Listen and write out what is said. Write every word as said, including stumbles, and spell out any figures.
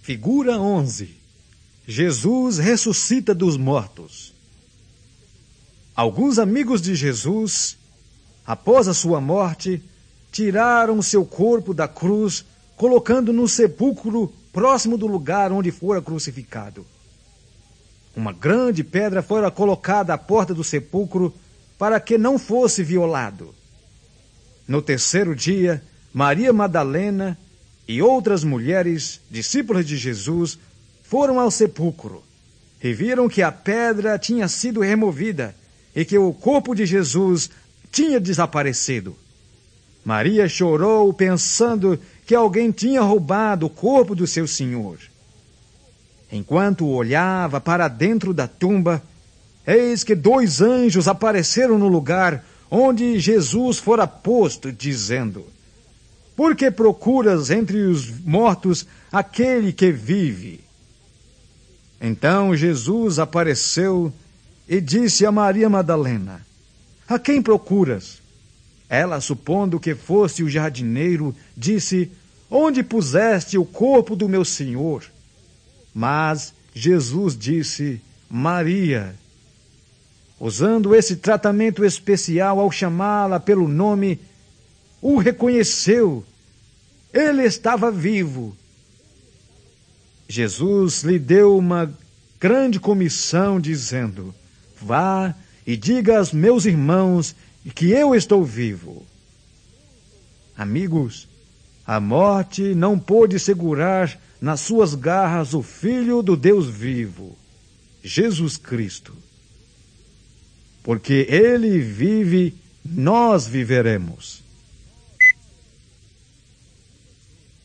Figura onze. Jesus ressuscita dos mortos. Alguns amigos de Jesus, após a sua morte, tiraram seu corpo da cruz, colocando no sepulcro próximo do lugar onde fora crucificado. Uma grande pedra fora colocada à porta do sepulcro para que não fosse violado. No terceiro dia, Maria Madalena e outras mulheres, discípulas de Jesus, foram ao sepulcro e viram que a pedra tinha sido removida e que o corpo de Jesus tinha desaparecido. Maria chorou pensando que alguém tinha roubado o corpo do seu Senhor. Enquanto olhava para dentro da tumba, eis que dois anjos apareceram no lugar onde Jesus fora posto, dizendo: Por que procuras entre os mortos aquele que vive? Então Jesus apareceu e disse a Maria Madalena: A quem procuras? Ela, supondo que fosse o jardineiro, disse: Onde puseste o corpo do meu Senhor? Mas Jesus disse: Maria. Usando esse tratamento especial ao chamá-la pelo nome, o reconheceu. Ele estava vivo. Jesus lhe deu uma grande comissão, dizendo: Vá e diga aos meus irmãos que eu estou vivo. Amigos, a morte não pôde segurar nas suas garras o Filho do Deus vivo, Jesus Cristo. Porque ele vive, nós viveremos.